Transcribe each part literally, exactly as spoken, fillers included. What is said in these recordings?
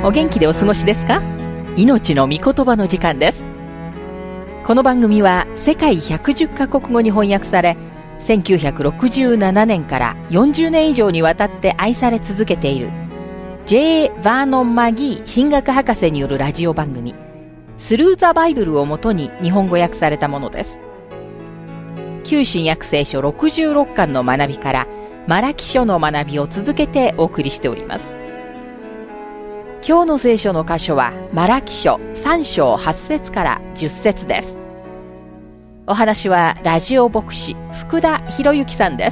お元気でお過ごしですか？命の御言葉の時間です。この番組は世界ひゃくじゅっカ国語に翻訳され、せんきゅうひゃくろくじゅうななねんからよんじゅうねん以上にわたって愛され続けている ジェイ バーノン・マギー神学博士によるラジオ番組スルー・ザ・バイブルをもとに日本語訳されたものです。旧新約聖書ろくじゅうろっかんの学びからマラキ書の学びを続けてお送りしております。今日の聖書の箇所はマラキ書さん章はち節からじゅっ節です。お話はラジオ牧師福田博之さんです。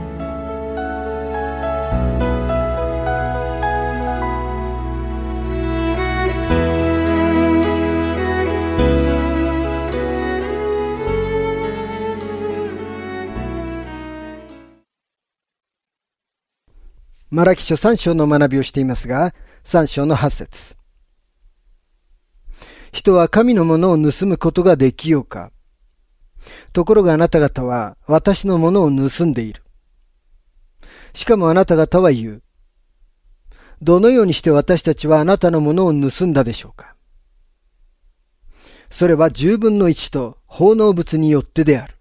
マラキ書さん章の学びをしていますが、さん章のはち節。人は神のものを盗むことができようか。ところがあなた方は私のものを盗んでいる。しかもあなた方は言う。どのようにして私たちはあなたのものを盗んだでしょうか。それは十分の一と奉納物によってである。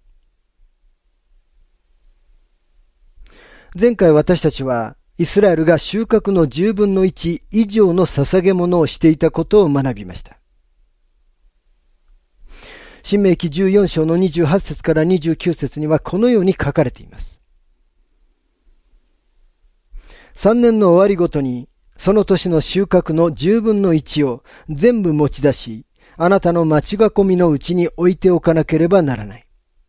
前回私たちはイスラエルが収穫の十分の一以上の捧げ物をしていたことを学びました。申命記じゅうよん章のにじゅうはち節からにじゅうきゅう節にはこのように書かれています。三年の終わりごとにその年の収穫の十分の一を全部持ち出し、あなたの町囲みのうちに置いておかなければならない。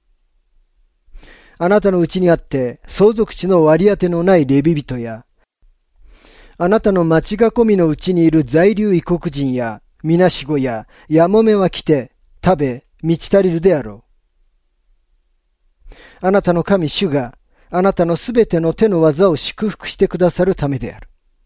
あなたのうちにあって相続地の割り当てのないレビ人や、あなたの町囲みのうちにいる在留異国人や、みなしごややもめは来て食べ満ち足りるであろう。あなたの神主があなたのすべての手の技を祝福してくださるためである。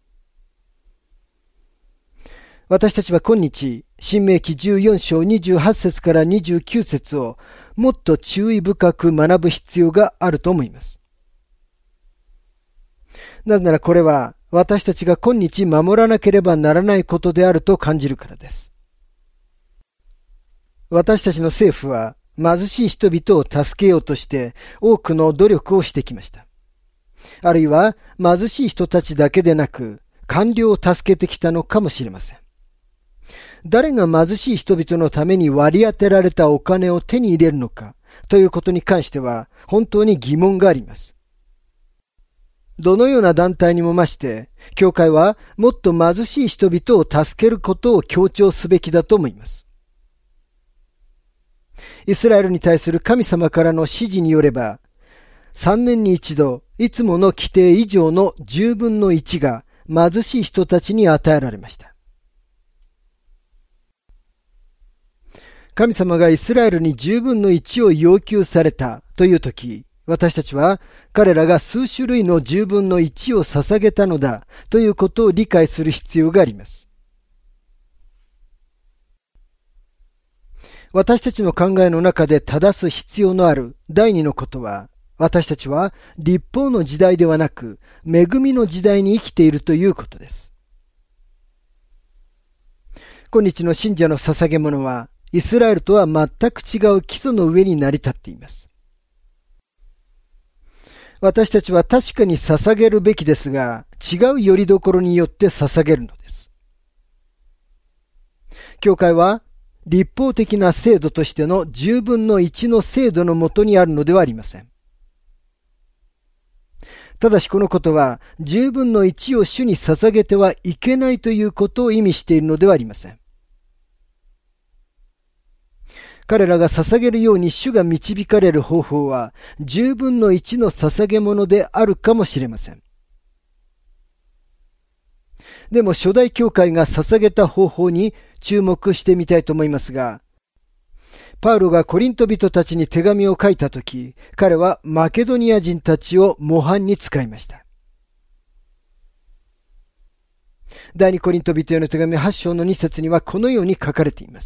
私たちは今日、申命記じゅうよん章にじゅうはち節からにじゅうきゅう節をもっと注意深く学ぶ必要があると思います。なぜならこれは私たちが今日守らなければならないことであると感じるからです。私たちの政府は貧しい人々を助けようとして多くの努力をしてきました。あるいは貧しい人たちだけでなく官僚を助けてきたのかもしれません。誰が貧しい人々のために割り当てられたお金を手に入れるのかということに関しては本当に疑問があります。どのような団体にも増して、教会はもっと貧しい人々を助けることを強調すべきだと思います。イスラエルに対する神様からの指示によれば、三年に一度、いつもの規定以上の十分の一が貧しい人たちに与えられました。神様がイスラエルに十分の一を要求されたというとき、私たちは彼らが数種類の十分の一を捧げたのだということを理解する必要があります。私たちの考えの中で正す必要のある第二のことは、私たちは律法の時代ではなく恵みの時代に生きているということです。今日の信者の捧げ物はイスラエルとは全く違う基礎の上に成り立っています。私たちは確かに捧げるべきですが、違う拠り所によって捧げるのです。教会は立法的な制度としての十分の一の制度のもとにあるのではありません。ただしこのことは十分の一を主に捧げてはいけないということを意味しているのではありません。彼らが捧げるように主が導かれる方法は十分の一の捧げ物であるかもしれません。でも初代教会が捧げた方法に注目してみたいと思いますが、パウロがコリント人たちに手紙を書いたとき、彼はマケドニア人たちを模範に使いました。第二コリント人への手紙はち章のに節にはこのように書かれています。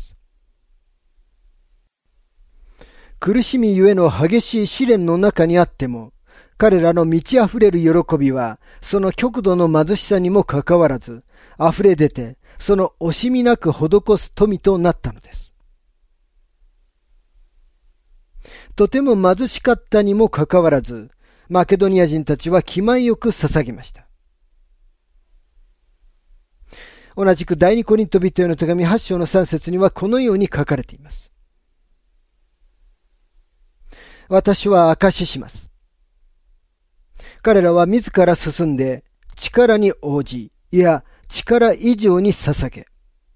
苦しみゆえの激しい試練の中にあっても、彼らの満ち溢れる喜びは、その極度の貧しさにもかかわらず、溢れ出て、 その惜しみなく施す富となったのです。とても貧しかったにもかかわらず、マケドニア人たちは気前よく捧げました。同じく第二コリント人への手紙はち章のさん節にはこのように書かれています。私は証しします。彼らは自ら進んで力に応じ、いや力以上に捧げ、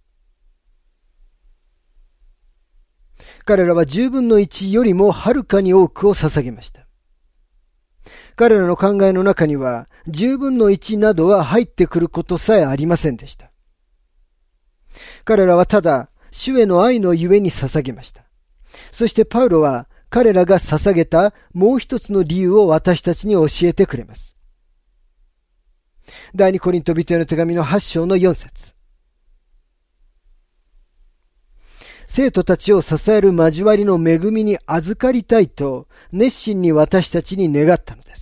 彼らは十分の一よりもはるかに多くを捧げました。彼らの考えの中には十分の一などは入ってくることさえありませんでした。彼らはただ主への愛のゆえに捧げました。そしてパウロは彼らが捧げたもう一つの理由を私たちに教えてくれます。第二コリント人への手紙のはち章のよん節。生徒たちを支える交わりの恵みに預かりたいと熱心に私たちに願ったのです。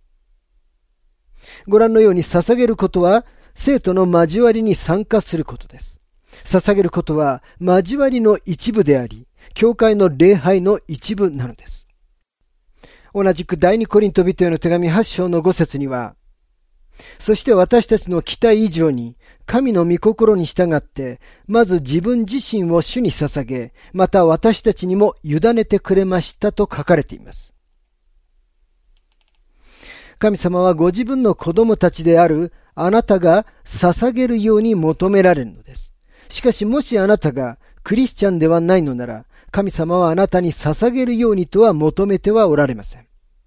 ご覧のように捧げることは生徒の交わりに参加することです。捧げることは交わりの一部であり、教会の礼拝の一部なのです。同じく第二コリント人への手紙はち章のご節には、そして私たちの期待以上に神の御心に従って、まず自分自身を主に捧げ、また私たちにも委ねてくれましたと書かれています。神様はご自分の子供たちであるあなたが捧げるように求められるのです。しかしもしあなたがクリスチャンではないのなら、神様はあなたに捧げるようにとは求めてはおられません。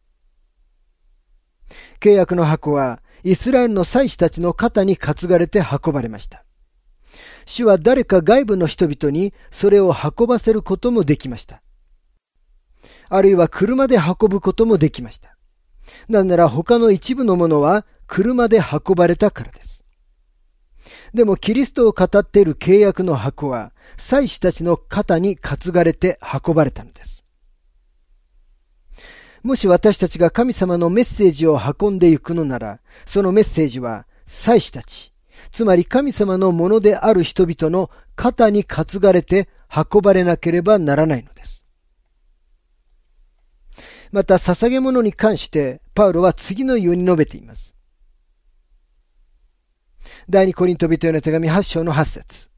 契約の箱はイスラエルの祭司たちの肩に担がれて運ばれました。主は誰か外部の人々にそれを運ばせることもできました。あるいは車で運ぶこともできました。なぜなら他の一部のものは車で運ばれたからです。でもキリストを語っている契約の箱は祭司たちの肩に担がれて運ばれたのです。もし私たちが神様のメッセージを運んでいくのなら、そのメッセージは祭司たち、つまり神様のものである人々の肩に担がれて運ばれなければならないのです。また捧げ物に関してパウロは次のように述べています。第二コリント人への手紙はち章のはち節。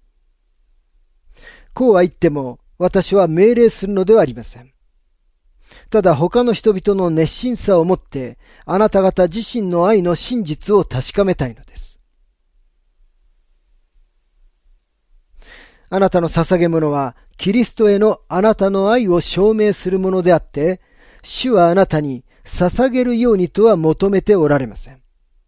こうは言っても私は命令するのではありません。ただ他の人々の熱心さをもってあなた方自身の愛の真実を確かめたいのです。あなたの捧げ物はキリストへのあなたの愛を証明するものであって、主はあなたに捧げるようにとは求めておられません。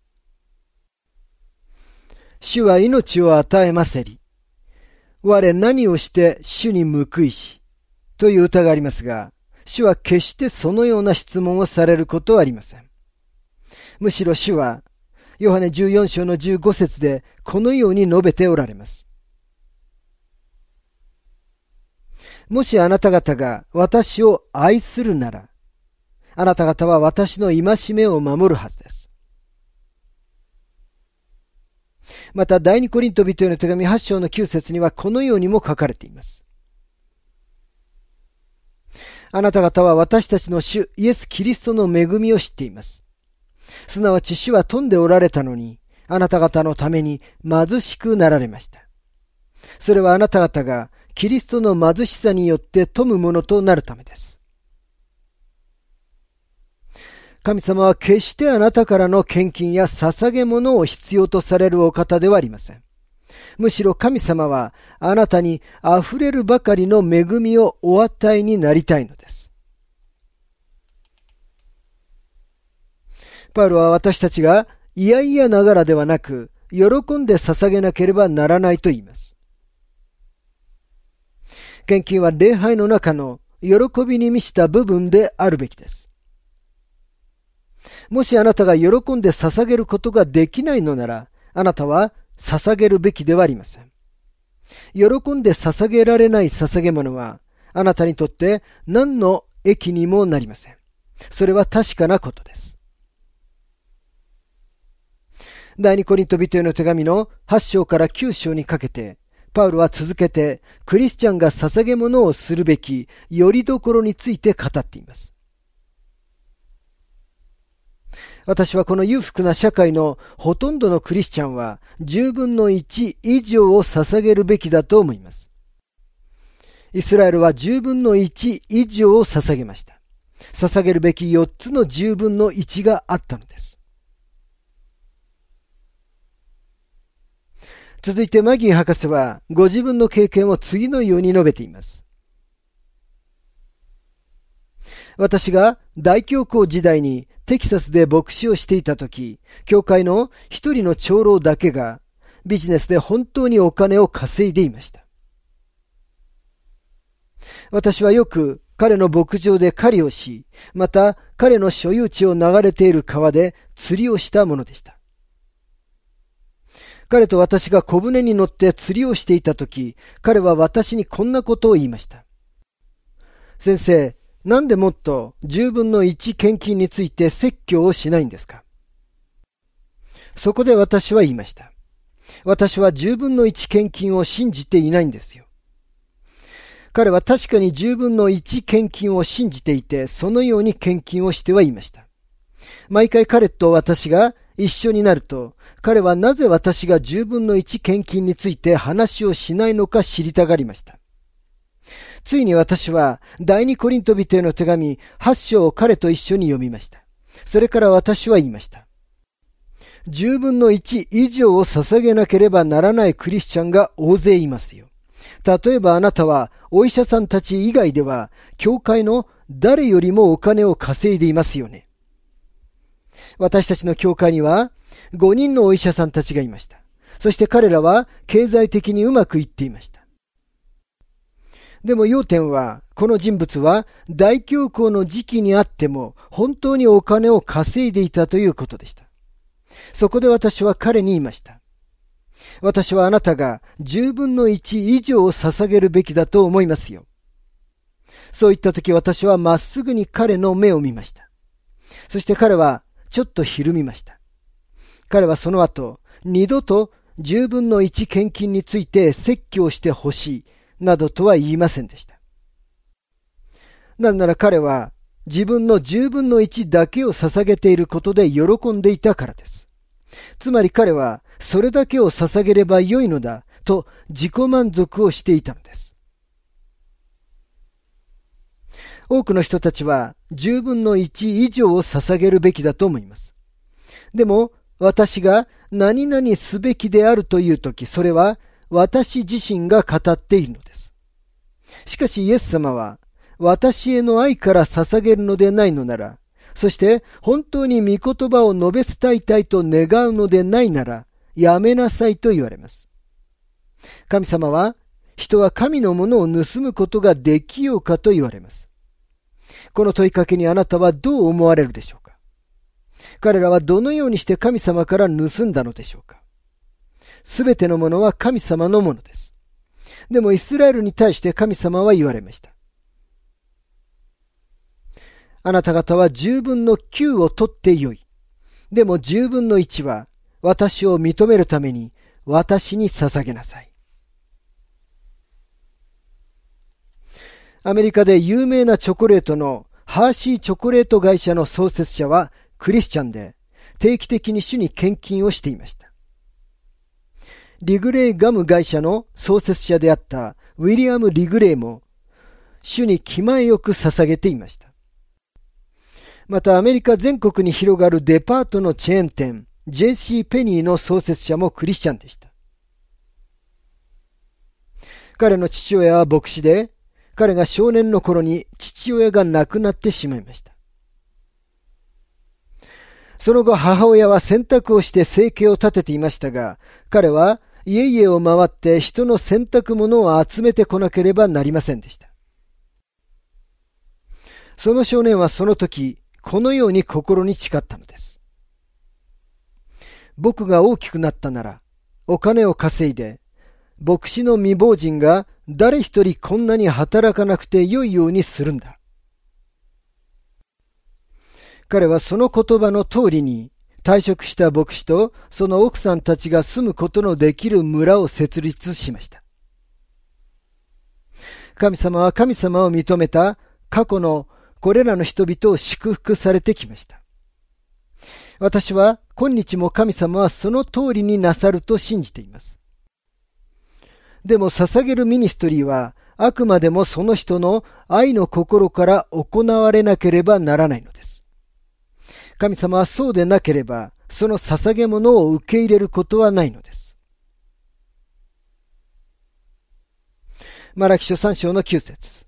主は命を与えませり、我何をして主に報いし、という歌がありますが、主は決してそのような質問をされることはありません。むしろ主は、ヨハネじゅうよん章のじゅうご節でこのように述べておられます。もしあなた方が私を愛するなら、あなた方は私の戒めを守るはずです。また第二コリント人への手紙はち章のきゅう節にはこのようにも書かれています。あなた方は私たちの主イエス・キリストの恵みを知っています。すなわち主は富んでおられたのに、あなた方のために貧しくなられました。それはあなた方がキリストの貧しさによって富むものとなるためです。神様は決してあなたからの献金や捧げ物を必要とされるお方ではありません。むしろ神様はあなたに溢れるばかりの恵みをお与えになりたいのです。パウロは私たちがいやいやながらではなく、喜んで捧げなければならないと言います。献金は礼拝の中の喜びに満ちた部分であるべきです。もしあなたが喜んで捧げることができないのなら、あなたは捧げるべきではありません。喜んで捧げられない捧げ物は、あなたにとって何の益にもなりません。それは確かなことです。 第二コリント人への手紙のはち章からきゅう章にかけて、パウロは続けてクリスチャンが捧げ物をするべき拠り所について語っています。私はこの裕福な社会のほとんどのクリスチャンはじゅうぶんのいち以上を捧げるべきだと思います。イスラエルはじゅうぶんのいち以上を捧げました。捧げるべきよっつのじゅうぶんのいちがあったのです。続いてマギー博士はご自分の経験を次のように述べています。私が大教皇時代にテキサスで牧師をしていたとき、教会の一人の長老だけがビジネスで本当にお金を稼いでいました。私はよく彼の牧場で狩りをし、また彼の所有地を流れている川で釣りをしたものでした。彼と私が小舟に乗って釣りをしていたとき、彼は私にこんなことを言いました。先生、なんでもっとじゅうぶんのいち献金について説教をしないんですか？そこで私は言いました。私はじゅうぶんのいち献金を信じていないんですよ。彼は確かにじゅうぶんのいち献金を信じていて、そのように献金をしてはいました。毎回彼と私が一緒になると、彼はなぜ私がじゅうぶんのいち献金について話をしないのか知りたがりました。ついに私は第二コリント人への手紙はち章を彼と一緒に読みました。それから私は言いました。じゅうぶんのいち以上を捧げなければならないクリスチャンが大勢いますよ。例えばあなたはお医者さんたち以外では教会の誰よりもお金を稼いでいますよね。私たちの教会にはごにんのお医者さんたちがいました。そして彼らは経済的にうまくいっていました。でも要点は、この人物は大恐慌の時期にあっても本当にお金を稼いでいたということでした。そこで私は彼に言いました。私はあなたがじゅうぶんのいち以上を捧げるべきだと思いますよ。そう言ったとき私はまっすぐに彼の目を見ました。そして彼はちょっとひるみました。彼はその後、二度とじゅうぶんのいち献金について説教してほしい。などとは言いませんでした。なぜなら彼は自分のじゅうぶんのいちだけを捧げていることで喜んでいたからです。つまり彼はそれだけを捧げればよいのだと自己満足をしていたのです。多くの人たちはじゅうぶんのいち以上を捧げるべきだと思います。でも私が何々すべきであるというとき、それは私自身が語っているのです。しかしイエス様は私への愛から捧げるのでないのなら、そして本当に御言葉を述べ伝えたいと願うのでないなら、やめなさいと言われます。神様は人は神のものを盗むことができようかと言われます。この問いかけにあなたはどう思われるでしょうか？彼らはどのようにして神様から盗んだのでしょうか？すべてのものは神様のものです。でもイスラエルに対して神様は言われました。あなた方はじゅうぶんのきゅうを取ってよい。でもじゅうぶんのいちは私を認めるために私に捧げなさい。アメリカで有名なチョコレートのハーシーチョコレート会社の創設者はクリスチャンで定期的に主に献金をしていました。リグレイガム会社の創設者であったウィリアム・リグレイも主に気前よく捧げていました。またアメリカ全国に広がるデパートのチェーン店 ジェイシー ペニーの創設者もクリスチャンでした。彼の父親は牧師で、彼が少年の頃に父親が亡くなってしまいました。その後母親は洗濯をして生計を立てていましたが、彼は家々を回って人の洗濯物を集めてこなければなりませんでした。その少年はその時、このように心に誓ったのです。僕が大きくなったなら、お金を稼いで、牧師の未亡人が誰一人こんなに働かなくてよいようにするんだ。彼はその言葉の通りに退職した牧師とその奥さんたちが住むことのできる村を設立しました。神様は神様を認めた過去のこれらの人々を祝福されてきました。私は今日も神様はその通りになさると信じています。でも捧げるミニストリーはあくまでもその人の愛の心から行われなければならないのです。神様はそうでなければその捧げ物を受け入れることはないのです。マラキ書さん章のきゅう節。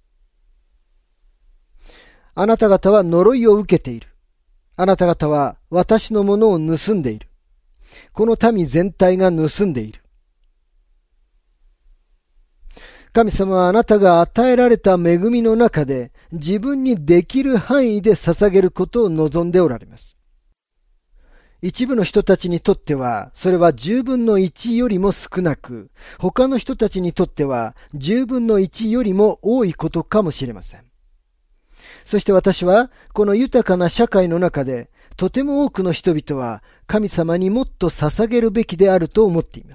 あなた方は呪いを受けている。あなた方は私のものを盗んでいる。この民全体が盗んでいる。神様はあなたが与えられた恵みの中で自分にできる範囲で捧げることを望んでおられます。一部の人たちにとってはそれは十分の一よりも少なく、他の人たちにとっては十分の一よりも多いことかもしれません。そして私はこの豊かな社会の中でとても多くの人々は神様にもっと捧げるべきであると思っています。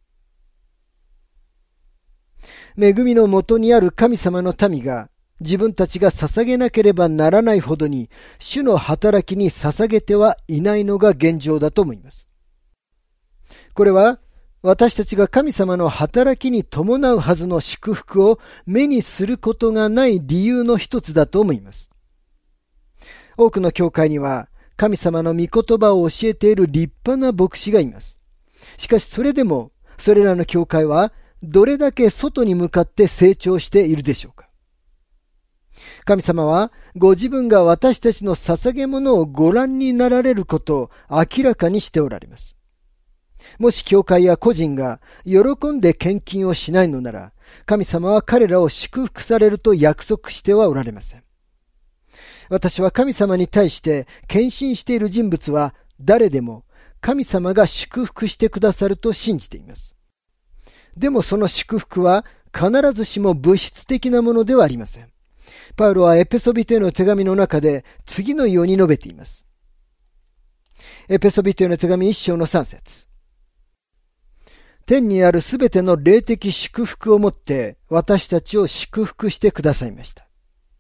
恵みのもとにある神様の民が自分たちが捧げなければならないほどに主の働きに捧げてはいないのが現状だと思います。これは私たちが神様の働きに伴うはずの祝福を目にすることがない理由の一つだと思います。多くの教会には神様の御言葉を教えている立派な牧師がいます。しかしそれでもそれらの教会はどれだけ外に向かって成長しているでしょうか。神様はご自分が私たちの捧げ物をご覧になられることを明らかにしておられます。もし教会や個人が喜んで献金をしないのなら、神様は彼らを祝福されると約束してはおられません。私は神様に対して献身している人物は誰でも神様が祝福してくださると信じています。でもその祝福は必ずしも物質的なものではありません。パウロはエペソビトへの手紙の中で次のように述べています。エペソビトへの手紙一章の三節。天にあるすべての霊的祝福をもって私たちを祝福してくださいました。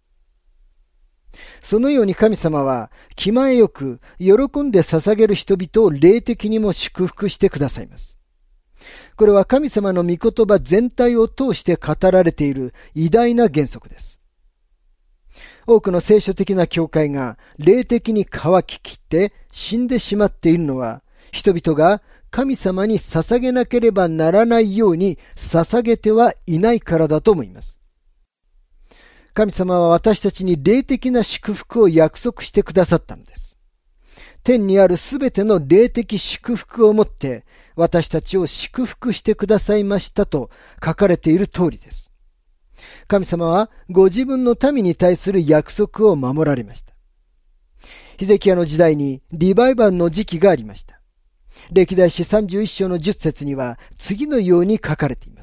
そのように神様は気前よく喜んで捧げる人々を霊的にも祝福してくださいます。これは神様の御言葉全体を通して語られている偉大な原則です。多くの聖書的な教会が霊的に乾ききって死んでしまっているのは、人々が神様に捧げなければならないように捧げてはいないからだと思います。神様は私たちに霊的な祝福を約束してくださったのです。天にあるすべての霊的祝福をもって私たちを祝福してくださいましたと書かれている通りです。神様はご自分の民に対する約束を守られました。ヒゼキヤの時代にリバイバルの時期がありました。歴代史さんじゅういっ章のじゅっ節には次のように書かれています。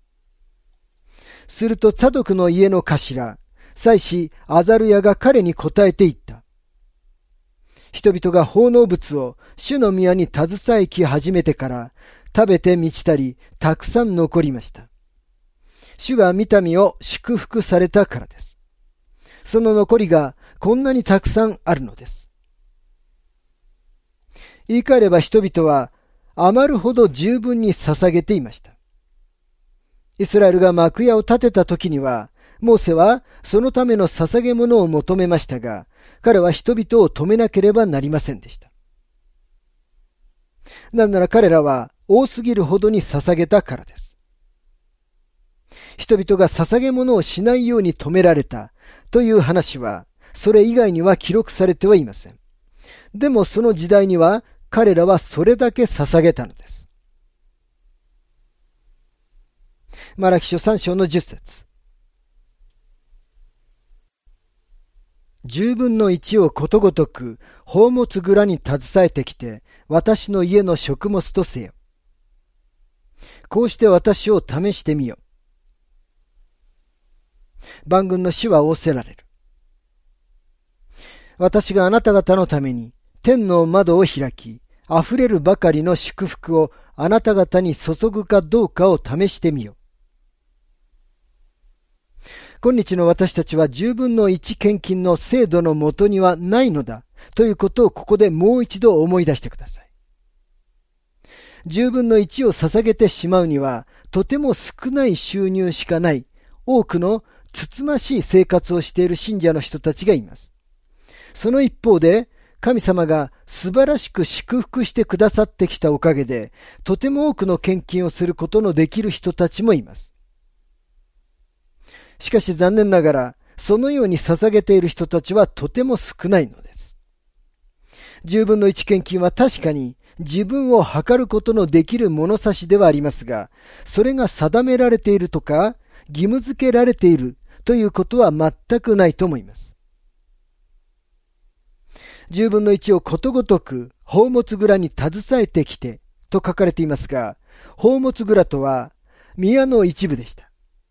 するとツァドクの家の頭、祭司アザルヤが彼に答えて言った。人々が奉納物を主の宮に携えき始めてから食べて満ちたりたくさん残りました。主が御民を祝福されたからです。その残りがこんなにたくさんあるのです。言い換えれば人々は余るほど十分に捧げていました。イスラエルが幕屋を建てた時には、モーセはそのための捧げ物を求めましたが、彼は人々を止めなければなりませんでした。なぜなら彼らは多すぎるほどに捧げたからです。人々が捧げ物をしないように止められたという話は、それ以外には記録されてはいません。でもその時代には彼らはそれだけ捧げたのです。マラキ書さん章のじゅっ節。十分の一をことごとく宝物蔵に携えてきて私の家の食物とせよ。こうして私を試してみよ。万軍の主は仰せられる。私があなた方のために天の窓を開き、溢れるばかりの祝福をあなた方に注ぐかどうかを試してみよ。今日の私たちはじゅうぶんのいち献金の制度のもとにはないのだということをここでもう一度思い出してください。じゅうぶんのいちを捧げてしまうにはとても少ない収入しかない多くのつつましい生活をしている信者の人たちがいます。その一方で神様が素晴らしく祝福してくださってきたおかげでとても多くの献金をすることのできる人たちもいます。しかし残念ながらそのように捧げている人たちはとても少ないのです。じゅうぶんのいち献金は確かに自分を測ることのできる物差しではありますが、それが定められているとか義務付けられているということは全くないと思います。じゅうぶんのいちをことごとく宝物蔵に携えてきてと書かれていますが、宝物蔵とは宮の一部でした。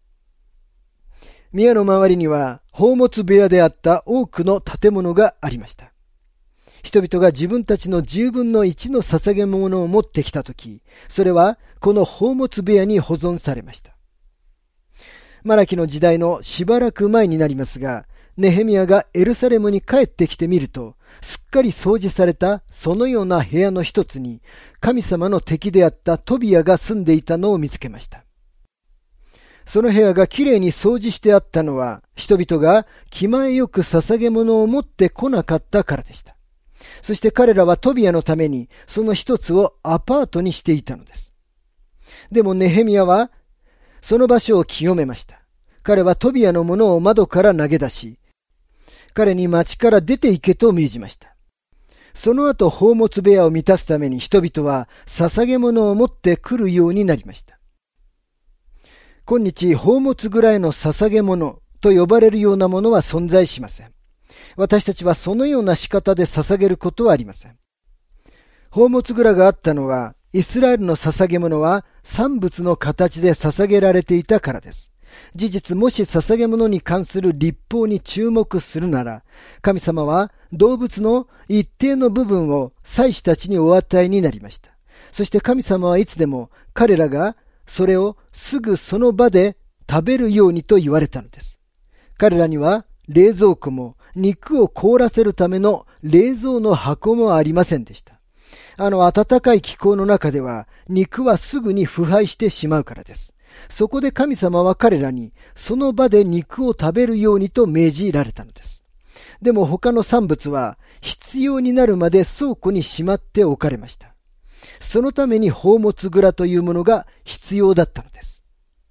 宮の周りには宝物部屋であった多くの建物がありました。人々が自分たちのじゅうぶんのいちの捧げ物を持ってきたとき、それはこの宝物部屋に保存されました。マラキの時代のしばらく前になりますが、ネヘミヤがエルサレムに帰ってきてみると、すっかり掃除されたそのような部屋の一つに、神様の敵であったトビアが住んでいたのを見つけました。その部屋がきれいに掃除してあったのは、人々が気前よく捧げ物を持ってこなかったからでした。そして彼らはトビアのためにその一つをアパートにしていたのです。でもネヘミヤはその場所を清めました。彼はトビアのものを窓から投げ出し、彼に町から出て行けと命じました。その後宝物部屋を満たすために人々は捧げ物を持ってくるようになりました。今日宝物蔵への捧げ物と呼ばれるようなものは存在しません。私たちはそのような仕方で捧げることはありません。宝物蔵があったのは、イスラエルの捧げ物は産物の形で捧げられていたからです。事実、もし捧げ物に関する律法に注目するなら、神様は動物の一定の部分を祭司たちにお与えになりました。そして神様はいつでも彼らがそれをすぐその場で食べるようにと言われたのです。彼らには冷蔵庫も肉を凍らせるための冷蔵の箱もありませんでした。あの暖かい気候の中では肉はすぐに腐敗してしまうからです。そこで神様は彼らにその場で肉を食べるようにと命じられたのです。でも他の産物は必要になるまで倉庫にしまっておかれました。そのために宝物蔵というものが必要だったのです。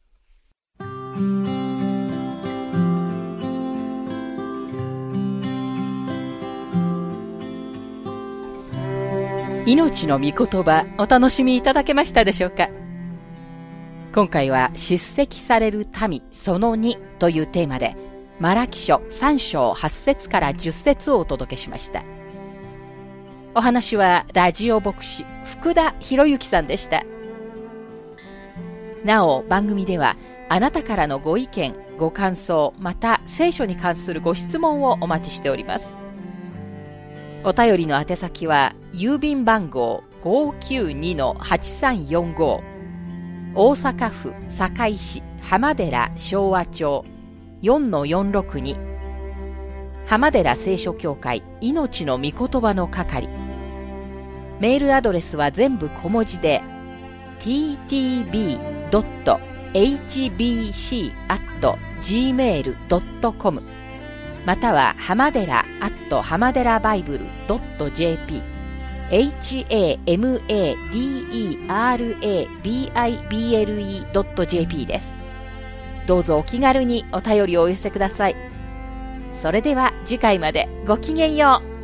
命の御言葉、お楽しみいただけましたでしょうか。今回は叱責される民そのにというテーマで、マラキ書さん章はち節からじゅっ節をお届けしました。お話はラジオ牧師福田博之さんでした。なお番組ではあなたからのご意見ご感想また聖書に関するご質問をお待ちしております。お便りの宛先は郵便番号 ごーきゅうにのはちさんよんご 大阪府堺市浜寺昭和町 よんのよんろくに 浜寺聖書協会命の御言葉の係。メールアドレスは全部小文字で ティーティービードットエイチビーシーアットジーメールドットコム または浜寺アット浜寺バイブルドットジェーピー エイチエーエムエーディーイーアールエービーアイビーエルイードットジェーピー です。どうぞお気軽にお便りをお寄せください。それでは次回までごきげんよう。